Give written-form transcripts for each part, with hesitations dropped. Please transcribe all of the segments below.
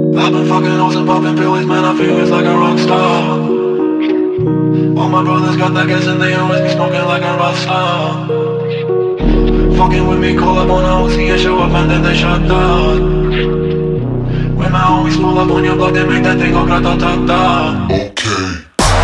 I've been fucking hoes and popping pills, man, I feel it's like a rock star. All my brothers got that gas and they always be smoking like a rock star. Fucking with me, call up on a Uzi and show up and then they shut down. When my homies pull up on your block, they make that thing go grata-ta-ta. Okay.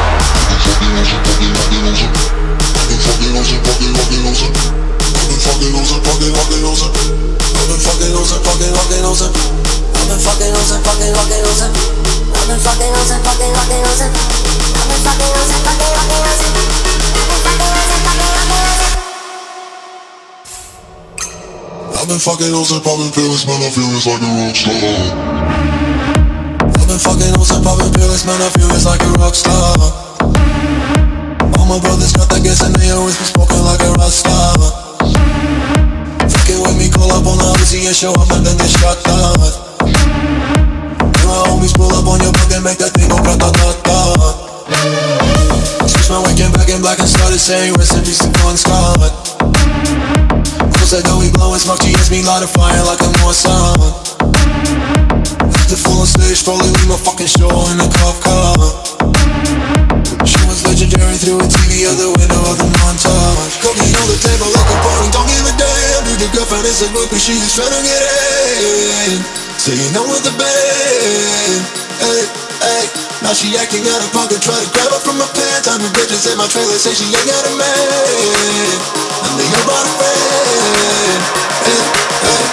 I've been fucking hoes and popping pills, man, I feel it's like a rock star. I've been fucking hoes and popping pills, man, I feel it's like a rock star. All my brothers got that gas and they always be smoking like a rock star. Fucking with me, call up on the Uzi and show up and then they shut down. When my homies pull up on your block, they make that thing go grata-ta-ta. Switch my weekend back in black and started saying rest in peace to Bon Scott. Said that we blowin' smoke, GS me light a fire like a Mossad. After full on stage, probably leave my fucking show in a cop car. She was legendary through a TV out the window of the montage. Cooking on the table like a party, don't give a damn. Dude, the girlfriend is a groupie, she just tryna get in. Saying no with the band, hey, hey. Now she acting out of pocket, try to grab her from my pants. I'm the bitches in my trailer, say she ain't got a man. And they all brought a friend, hey, hey.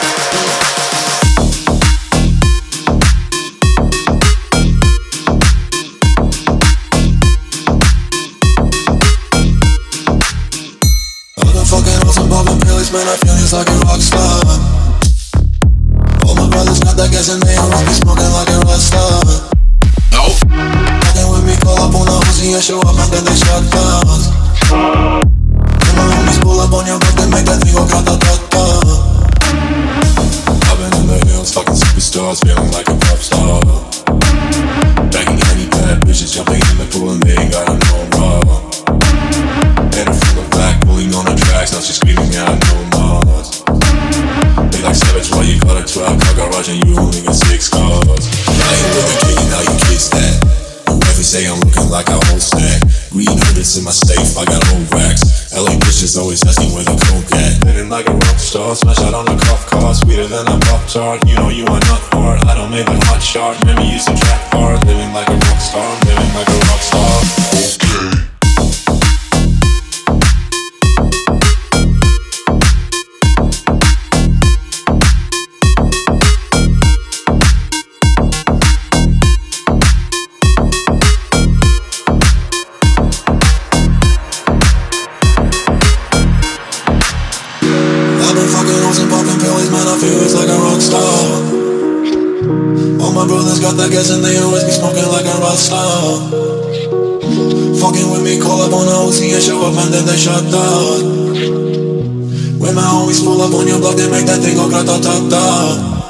I've been fucking hoes and popping pills, man, I feel just like a rock star. All my brothers got that gas and they always be smoking like a rock star. Nope. Fucking with me, call up on a Uzi and show up and then they shut down. When my homies pull up on your block, they make that thing go grata-ta-ta. I've been in the hills, fucking superstars, feeling like a pop star. Banging any bad bitches, jumping in the pool and they ain't got no rubber. Made her full of black, pulling on the tracks, now she's screaming out no more. They like savage while you got a 12 car garage and you only got 6 cars. I ain't with a kid, now you kiss that. Whoever say I'm looking like a whole snack. Green hundreds in my safe, I got old racks. LA bitches always asking where the coke at. Living like a rock star, smash out on the cop car. Sweeter than a Pop-Tart, you know you are not hard. I don't make a hot shot, remember you used to track hard. Living like a rock star, I'm living like a rock star. Okay. Feels like a rock star. All my brothers got that gas and they always be smoking like a rock star. Fucking with me, call up on a Uzi and show up and then they shut down. When my homies pull up on your block, they make that thing go grata-ta-ta.